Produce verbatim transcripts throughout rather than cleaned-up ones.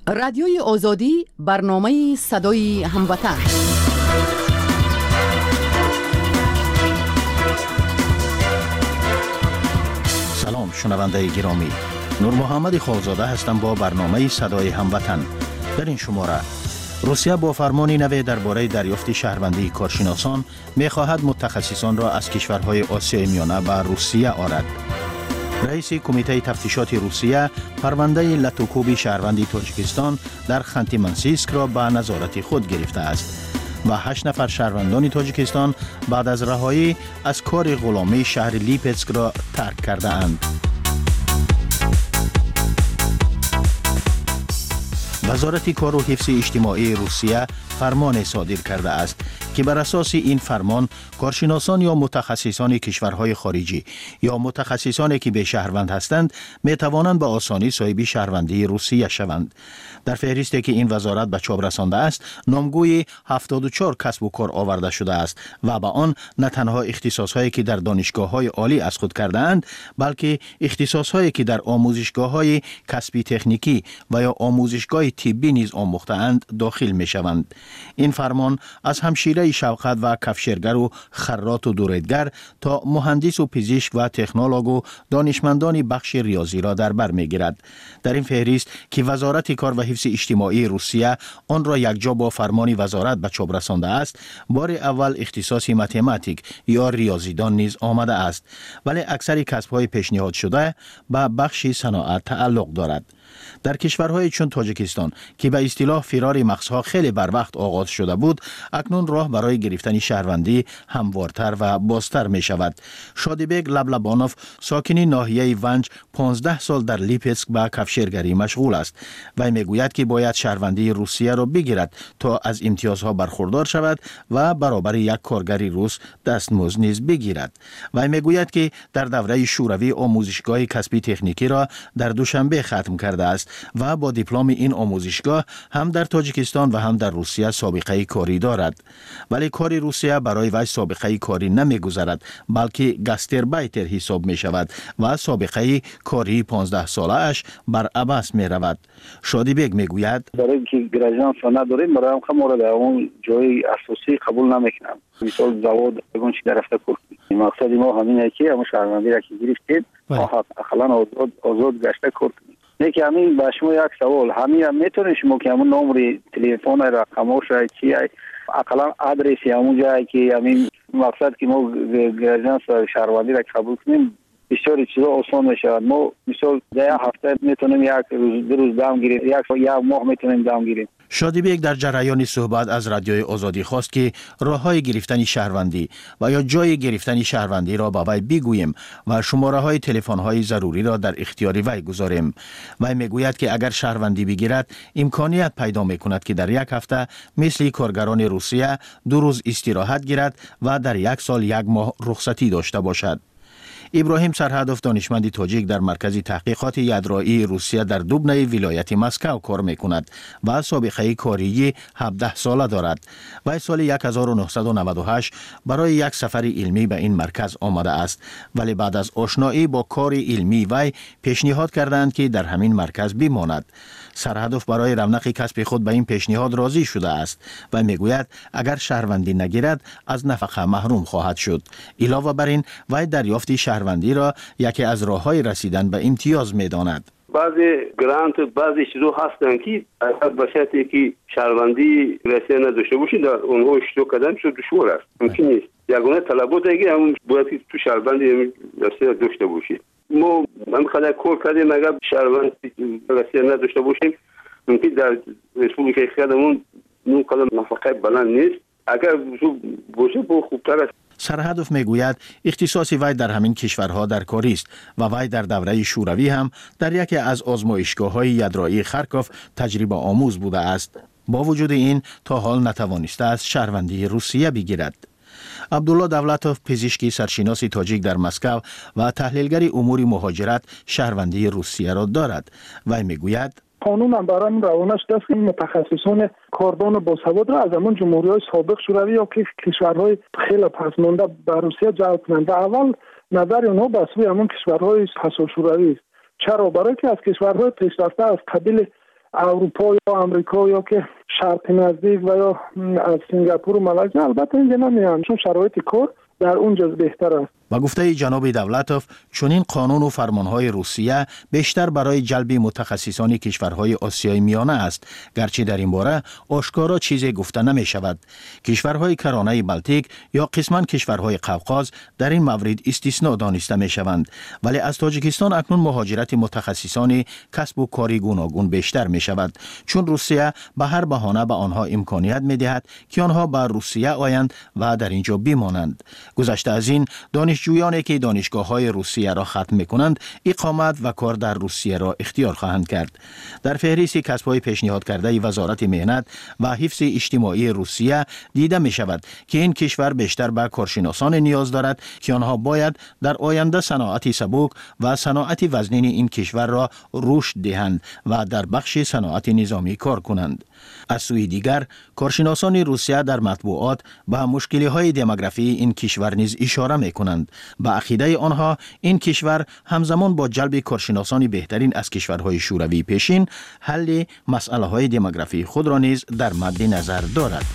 رادیوی آزادی برنامه صدای هموطن. سلام شنونده گرامی، نور محمد خالزاده هستم با برنامه صدای هموطن. در این شماره روسیه با فرمانی نو درباره دریافت شهروندی کارشناسان می‌خواهد متخصصان را از کشورهای آسیای میانه به روسیه آرد. رئیس کمیته تفتیشات روسیه پرونده لاتوکوب شهروندی تاجیکستان در خانتی منسیسک را به نظارت خود گرفته است و هشت نفر شهروندان تاجیکستان بعد از رهایی از کار غلامی شهر لیپسک را ترک کرده اند. وزارت کار و حفظ اجتماعی روسیه فرمان صادر کرده است که بر اساس این فرمان کارشناسان یا متخصصان کشورهای خارجی یا متخصصانی که به شهروند هستند می توانند به آسانی صاحب شهروندی روسیه شوند. در فهرستی که این وزارت به چاپ رسانده است، نامگوی هفتاد و چهار کسب و کار آورده شده است و با آن نه تنها اختصاصهایی که در دانشگاه‌های عالی از خود کرده اند، بلکه اختصاصهایی که در آموزشگاه‌های کسبی تکنیکی و یا آموزشگاه طبی نیز آموخته اند داخل می شوند. این فرمان از همشیره شوقت و کفشرگر و خراط و دوریدگر تا مهندس و پزشک و تکنولوژ و دانشمندان بخش ریاضی را در بر می‌گیرد. در این فهرست که وزارت کار و حفظ اجتماعی روسیه آن را یکجا با فرمان وزارت به چاپ رسانده است، بار اول اختصاص متماتیک یا ریاضیدان نیز آمده است، ولی اکثر کسب‌های پیشنهاد شده به بخش صنعت تعلق دارد. در کشورهای چون تاجیکستان که به اصطلاح فرار مغزها خیلی بر وقت آغاز شده بود، اکنون راه برای گرفتن شهروندی هموارتر و بازتر می شود. شادیبگ لبلبانوف ساکن ناحیه ونج پانزده سال در لیپسک به کفشرگری مشغول است و می گوید که باید شهروندی روسیه را بگیرد تا از امتیازها برخوردار شود و برابر یک کارگری روس دستمزد نیز بگیرد. و می گوید که در دوره شوروی آموزشگاه کسبی تکنیکی را در دوشنبه ختم کرده است و با دیپلم این آموزشگاه هم در تاجیکستان و هم در روسیه سابقه کاری دارد. ولی کار روسیه برای وی سابقه کاری نمیگذارد، بلکه گاستربایتر حساب می شود و سابقه کاری پانزده ساله اش بر عباس می رود. شادیبگ می گوید برای اینکه گراجانس نداریم، برای هم مورد اون جای اساسی قبول نمیکنم. مثال زواد اون چی در رفته کنیم. مقصد ما همینه که همون شهروندی را که گرفتید اقلا آزاد آزاد گشته کنیم. یکی همین با شما یک سوال، همین هم میتونید شما که همون نمره تلفن رقمش چی اقلا آدرسی همون جایی که همین مقصد که ما گراجانس شهروندی را قبول کنیم بسیاری چیزا آسان میشود. ما مثال ده هفته میتونیم یک روز دو روز دام گیریم، یک یک ماه میتونیم دام گیریم. شادیبگ در جریان صحبت از رادیوی آزادی خواست که راه‌های گرفتن شهروندی و یا جای گرفتن شهروندی را با وی بگوییم و شماره‌های تلفن‌های ضروری را در اختیار وی گذاریم. وی میگوید که اگر شهروندی بگیرد امکانیت پیدا می‌کند که در یک هفته مثل کارگران روسیه دو روز استراحت گیرد و در یک سال یک ماه رخصتی داشته باشد. ابراهیم سرهدف دانشمند تاجیک در مرکز تحقیقات یدرایی روسیه در دوبنه ولایت مسکو کار میکند و سابقه کاری هفده ساله دارد. و سال هزار و نهصد و نود و هشت برای یک سفر علمی به این مرکز آمده است، ولی بعد از آشنایی با کار علمی وی پیشنهاد کردند که در همین مرکز بماند. سرهدف برای رونق کسب خود به این پیشنهاد راضی شده است و میگوید اگر شهروندی نگیرد از نفقه محروم خواهد شد. علاوه بر این وی دریافت شهروندی را یکی از راه‌های رسیدن به امتیاز می‌داند. بعضی گرانت بعضی چیزا هستن که اگر باشد که شهروندی رسیدن نداشته باشید در اونها اشتراک کردن شد دشوار است، ممکن نیست. یگانه طلبات دیگه همون باید که تو شهروندی رسیدن داشته باشید. ما من خدا کار کردیم اگر شهروند رسیدن نداشته باشیم ممکن در رسپولیکای خودمون نو کلم نفقه بلند نیست. اگر باشه با خوبتر است. سرهدف میگوید اختصاص وی در همین کشورها در کاری است و وی در دوره شوروی هم در یکی از آزمایشگاه‌های یدرایی خارکوف تجربه آموز بوده است. با وجود این تا حال نتوانسته است شهروندی روسیه بگیرد. عبدالله دولتوف پزشکی سرشناس تاجیک در مسکو و تحلیلگر امور مهاجرت شهروندی روسیه را دارد. وی میگوید قانون هم برای روانش دست این متخصصان کاردان باسواد را از همون جمهوری‌های سابق شوروی یا که کشورهای خیلی پسمانده به روسیه جلب کنند. اول نظر اونها به سوی همون کشورهای پسا شوروی است. چرا؟ برای که از کشورهای پیشرفته از قبیل اروپا یا آمریکا یا که شرق نزدیک و یا از سنگاپور و مالزی البته اینجا نمیان چون شرایط کار در اونجا بهتر است. با گفته جناب دولتوف چنین قانون و فرمانهای روسیه بیشتر برای جلب متخصصان کشورهای آسیای میانه است، گرچه در این باره آشکارا چیزی گفته نمی شود. کشورهای کرانه بلتیک یا قسما کشورهای قوقاز در این مورد استثناء دانسته می شوند، ولی از تاجیکستان اکنون مهاجرت متخصصان کسب و کاری گوناگون بیشتر می شود، چون روسیه به هر بهانه به آنها امکانیت می دهد که آنها به روسیه آیند و در اینجا بمانند. گذشته از این دانشجویانی که دانشگاه‌های روسیه را ختم می‌کنند اقامت و کار در روسیه را اختیار خواهند کرد. در فهرست کسب‌های پیشنهاد کرده وزارت مهنت و حفظ اجتماعی روسیه دیده می‌شود که این کشور بیشتر به کارشناسان نیاز دارد که آنها باید در آینده صنعت سبک و صنعت وزنین این کشور را رشد دهند و در بخش صنعت نظامی کار کنند. از سوی دیگر کارشناسان روسیه در مطبوعات به مشکل‌های دموگرافی این کشور نیز اشاره می‌کنند. به عقیده آنها این کشور همزمان با جلب کارشناسان بهترین از کشورهای شوروی پیشین حل مسئله‌های دموگرافی خود را نیز در مد نظر دارد.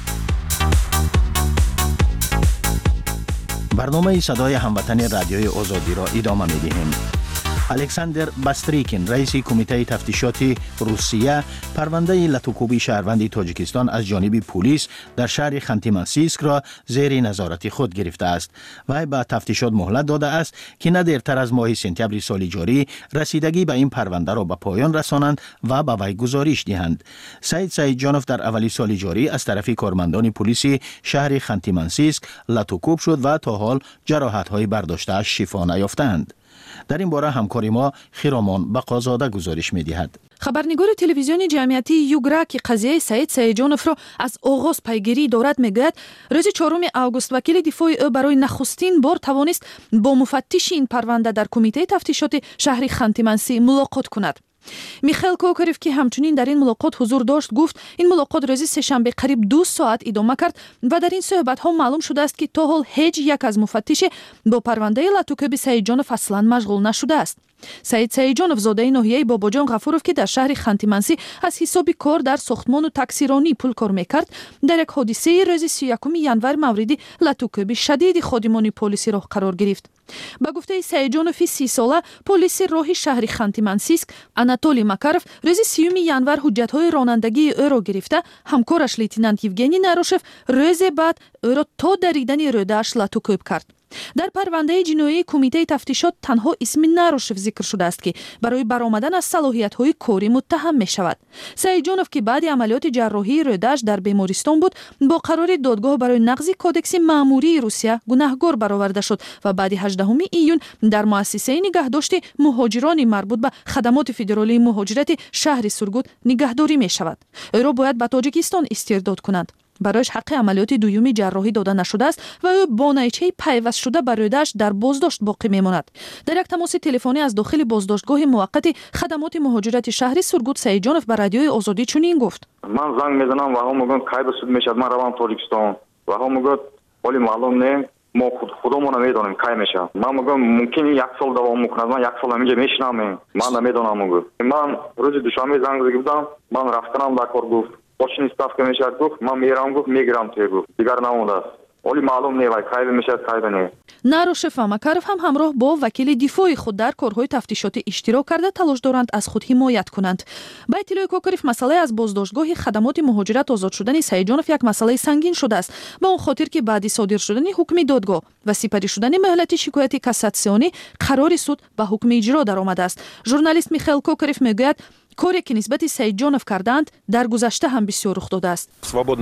برنامه صدای هموطن رادیوی آزادی را ادامه می‌دهیم. الکساندر باستریکین رئیس کمیته تفتیشات روسیه پرونده لاتوکوبی شهروند تاجیکستان از جانب پلیس در شهر خانتی-مانسیسک را زیر نظارت خود گرفته است و به تفتیشات مهلت داده است که نه دیرتر از ماه سپتامبر سال جاری رسیدگی به این پرونده را به پایان رسانند و به وی گزارش دهند. سعید سعید جانوف در اوایل سال جاری از طرف کارمندان پلیس شهر خانتی-مانسیسک لاتوکوب شد و تا حال جراحت‌های برداشته شفا نیافتند. در این باره همکاری ما خیرامان بقازاده گزارش می‌دهد. خبرنگار تلویزیون جمعیتی یوگرا که قضیه سعید سعیدجانوف را از آغاز پیگیری دارد میگوید روز چهارم آگوست وکیل دفاع او برای نخستین بار توانست با مفتش این پرونده در کمیته تفتیشات شهر خانتی-مانسی ملاقات کند. میخائیل کوکاریف که همچنین در این ملاقات حضور داشت گفت این ملاقات روز سه‌شنبه قریب دو ساعت ادامه کرد و در این صحبت ها معلوم شده است که تا حال هیچ یک از مفتش با پرونده لاتوکوبی سعیدجانوف اصلا مشغول نشده است. سعید سعیدجانوف زاده ناحیه باباجان غفوروف که در شهر خانتی-مانسی از حساب کار در ساختمان و تاکسیرانی پول کار میکرد در یک حادثه روز سی و یکم ژانویه موردی لاتوکوبی شدید خادمان پلیسی را قرار گرفت. با گفته سعیدجانوف سی ساله پلیس راه شهر خانتی-مانسیسک آناتولی ماکاروف روز سیوم ژانویه حجت‌های رانندگی او را گرفته همکارش لیتنانت یوگنی ناروشف روز بعد او را تا دریدن روده‌اش لاتوکوب کرد. در پرونده جنایی کمیته تفتیشات تنها اسم ناروشف ذکر شده است که برای برآمدن از صلاحیت‌های کاری متهم می‌شود. سعیدجانوف که بعد عملیات جراحی روده‌اش در بیمارستان بود با قرار دادگاه برای نقض کودکس مأموری روسیه گناهکار برآورده شد و بعد هجدهم ایون در مؤسسه نگهداشت مهاجران مربوط به خدمات فدرالی مهاجرت شهر سورگوت نگهداری می‌شود. او را باید به تاجیکستان استرداد کنند. برایش حق عملیات دومی جراحی داده نشده است و او با نیچه پیوست شده بر روده‌اش در بازداشت باقی میماند. در یک تماس تلفنی از داخل بازداشتگاه موقت خدمات مهاجرت شهر سورگوت سعیدجانوف به رادیوی آزادی چنین گفت: من زنگ میزنم و هم میگن کی به سود میشد، من روم تاجیکستان و هم میگن ولی معلوم نه، ما خود خودمون نمیدونیم کی میشه. من میگم ممکنه یک سال دوام میکنه، من یک سال اینجا میشینم، من نمیدونم. میگم من روز دوشنبه زنگ زدم، من رفتم در کار. گفت باشین استاف که میشه، گفت من میرم، گفت میگیرم توی، گفت دیگر نمونده است ولی معلوم نه وای کی میشه کی نه. ناروشف و ماکاروف هم همراه با وکیل دفاعی خود در کارهای تفتیشات اشتراک کرده تلاش دارند از خود حمایت کنند. با اطلاع کوکاریف مسئله از بازداشتگاه خدمات مهاجرت آزاد شدن سعیدجانوف یک مسئله سنگین شده است، به اون خاطر که بعد صادر شدن حکم دادگاه و سپری شدن مهلت شکایت کاساسیونی قرار سود به حکم اجرا درآمده است. ژورنالیست میخائیل کوکاریف میگوید کاری که نسبت سعیدجانوف کردند در گذشته هم بسیار رخ داده است.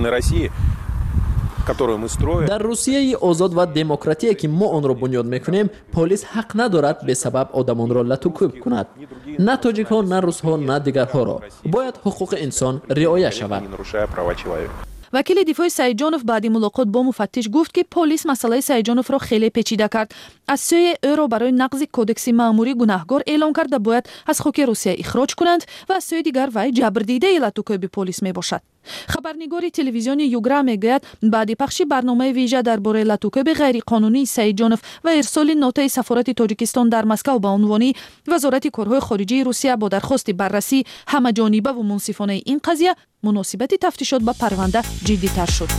در روسیه آزاد و دموکراتیکی که ما آن را بنیاد میکنیم پلیس حق ندارد به سبب آدمان را لاتوکوب کند. نه تاجیک ها، نه روس ها، نه دیگرها را باید حقوق انسان رعایت شود. وکیل دفاع سعیدجانوف بعد ملاقات با مفتش گفت که پلیس مسئله سعیدجانوف را خیلی پیچیده کرد. از سوی او را برای نقض کودکس مأموری گناهکار اعلام کرده باید از خاک روسیه اخراج کنند و از سوی دیگر وی جبردیده لاتوکوبی پلیس می باشد. خبرنگار تلویزیون یوگرا میگوید بعد پخش برنامه ویژه درباره لطوکب غیرقانونی سعید جانف و ارسال نوتای سفارت تاجیکستان در مسکو به عنوان وزارت کارهای خارجه روسیه با درخواست بررسی همه جانبه و منصفانه این قضیه، مناسبت تفتیشات به پرونده جدی‌تر شد.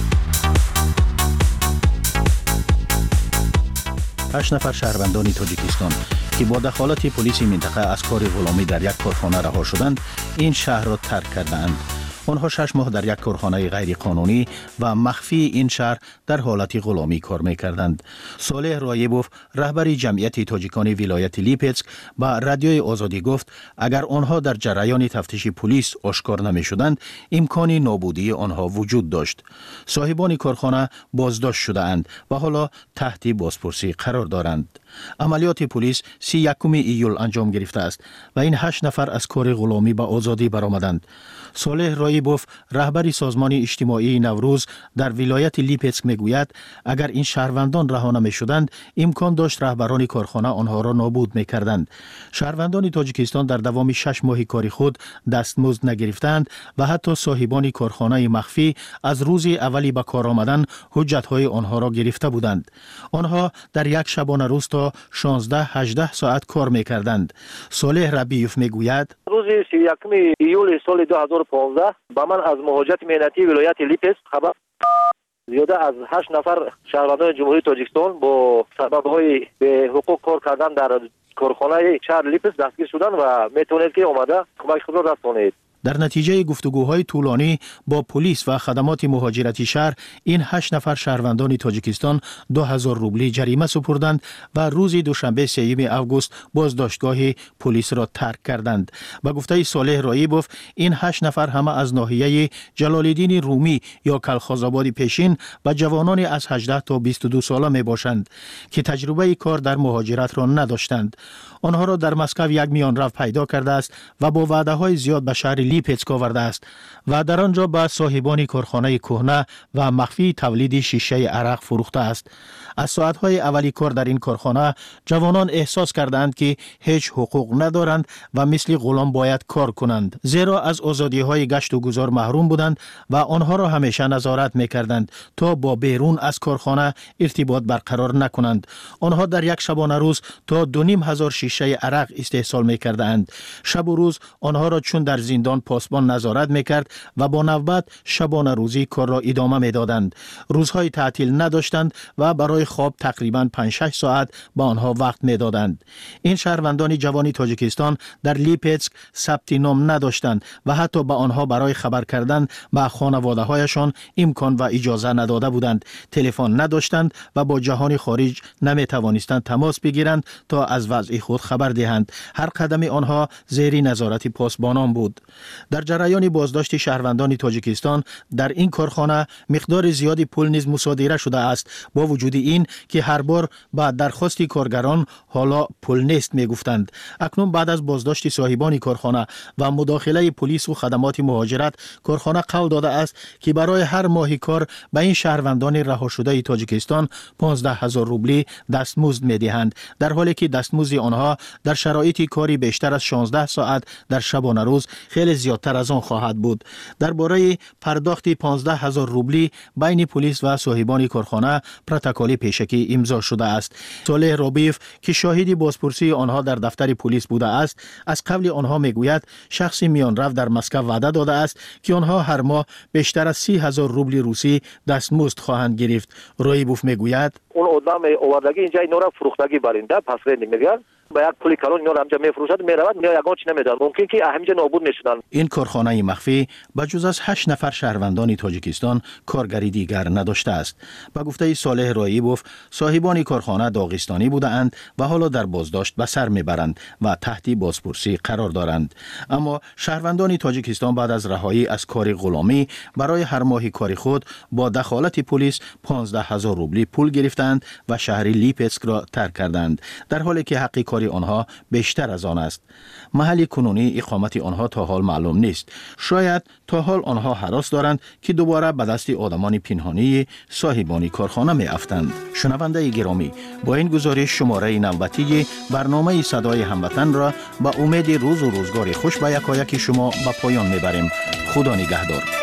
هشت نفر شهروندان تاجیکستان که با دخالت پلیس منطقه از کار غلامی در یک کارخانه رها شدند، این شهر را ترک کردند. آنها شش ماه در یک کارخانه غیر قانونی و مخفی این شهر در حالت غلامی کار می‌کردند. صالح رایبوف، رهبر جمعیت تاجیکان ولایت لیپسک، با رادیوی آزادی گفت اگر آنها در جریان تفتیش پلیس آشکار نمی‌شدند، امکان نابودی آنها وجود داشت. صاحبان کارخانه بازداشت شده‌اند و حالا تحت بازپرسی قرار دارند. عملیات پلیس سی یکم ایول انجام گرفته است و این هشت نفر از کار غلامی به آزادی برآمدند. صالح رایبوف، رهبر سازمان اجتماعی نوروز در ولایت لیپسک میگوید اگر این شهروندان رها نمی‌شدند، امکان داشت رهبران کارخانه آنها را نابود می‌کردند. شهروندان تاجیکستان در دوام شش ماه کاری خود دستمزد نگرفتند و حتی صاحبان کارخانه مخفی از روز اولی به کار آمدن حجت‌های آنها را گرفته بودند. آنها در یک شبانه روز تا شانزده هجده ساعت کار می‌کردند. صالح ربیوف میگوید روز سی یکم ایول سال دو هزار و پانزده با من از مهاجرت مهنتی ولایت لیپسک خبر زیاده از هشت نفر شهروندان جمهوری تاجیکستان با سبب‌های به حقوق کار کردن در کارخانه شهر لیپسک دستگیر شدند و میتونید که اومده کمک خود را رسانید. در نتیجه گفتگوهای طولانی با پلیس و خدمات مهاجرتی شهر، این هشت نفر شهروندان تاجیکستان دو هزار روبلی جریمه سپردند و روز دوشنبه سوم آگوست بازداشتگاه پلیس را ترک کردند. با گفته صالح رایبوف، این هشت نفر همه از ناحیه جلال‌الدین رومی یا کلخازآباد پیشین و جوانان از هجده تا بیست و دو ساله می باشند که تجربه کار در مهاجرت را نداشتند. آنها را در مسکو یک میانرو پیدا کرده است و با وعده‌های زیاد به شهر لیپسک آورده است و در آنجا به صاحبان کارخانه کهنه و مخفی تولید شیشه عرق فروخته است. از ساعت‌های اولی کار در این کارخانه جوانان احساس کردند که هیچ حقوق ندارند و مثل غلام باید کار کنند، زیرا از آزادی‌های گشت و گذار محروم بودند و آنها را همیشه نظارت می‌کردند تا با بیرون از کارخانه ارتباط برقرار نکنند. آنها در یک شبانه روز تا دو نیم هزار شیشه عرق استحصال می‌کردند. شب و روز آنها را چون در زندان پاسبان نظارت می‌کرد و با نوبت شبانه روزی کار را ادامه می‌دادند. روزهای تعطیل نداشتند و برای خواب تقریباً پنج شش ساعت با آنها وقت می‌دادند. این شهروندان جوانی تاجیکستان در لیپسک ثبت نام نداشتند و حتی به آنها برای خبر کردن به خانواده‌هایشان امکان و اجازه نداده بودند. تلفن نداشتند و با جهان خارج نمی‌توانستند تماس بگیرند تا از وضع خود خبر دهند. هر قدم آنها زیر نظارت پاسبانان بود. در جریان بازداشت شهروندان تاجیکستان در این کارخانه مقدار زیادی پول نیز مصادره شده است. با وجود این که هر بار با درخواست کارگران حالا پول نیست میگفتند. اکنون بعد از بازداشت صاحبان کارخانه و مداخله پلیس و خدمات مهاجرت، کارخانه قول داده است که برای هر ماه کار به این شهروندان رها شده تاجیکستان پانزده هزار روبلی دستمزد میدهند، در حالی که دستمزد آنها در شرایط کاری بیشتر از شانزده ساعت در شبانه روز خیلی زیادتر از آن خواهد بود. درباره پرداخت پانزده هزار روبلی بین پلیس و صاحبان کارخانه پروتکل پیشکی امضا شده است. صالح رابیف که شاهد بازپرسی آنها در دفتر پلیس بوده است، از قبل آنها میگوید شخص میانرو در مسکو وعده داده است که آنها هر ماه بیشتر از سی هزار روبل روسی دستمزد خواهند گرفت. رایبوف میگوید اون آدم آوردگی اینجا اینا را فروختگی برنده پس رنگ میگن با یک پولی کلون اینا را همجا میفروشد میرود میاد یگان چی نمیدن، ممکن که همینجا نابود میشدن. این کارخانه مخفی بجز از هشت نفر شهروندان تاجیکستان کارگری دیگر نداشته است. با گفته صالح رایبوف، صاحبان کارخانه داغستانی بودند و حالا در بازداشت به سر میبرند و تحت بازپرسی قرار دارند. اما شهروندان تاجیکستان بعد از رهایی از کار غلامی برای هر ماه کاری خود با دخالت پلیس پانزده هزار روبلی پول گرفتند و شهر لیپسک را ترک کردند، در حالی که حق کاری آنها بیشتر از آن است. محل کنونی اقامت آنها تا حال معلوم نیست. شاید تا حال آنها هراس دارند که دوباره به دست آدمان پنهانی صاحبان کارخانه می افتند. شنونده گرامی، با این گزارش شماره نوبتی برنامه صدای هموطن را با امید روز و روزگار خوش به یکایک شما به پایان می بریم. خدا نگهدار.